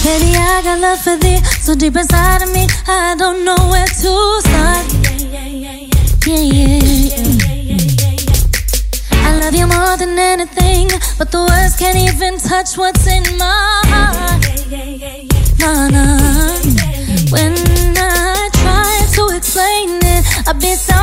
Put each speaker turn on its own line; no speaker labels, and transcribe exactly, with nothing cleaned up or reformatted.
Baby, I got love for thee, so deep inside of me, I don't know where to start. Yeah, yeah, yeah. I love you more than anything, but the words can't even touch what's in my heart. Nah, nah. When I try to explain it, I be so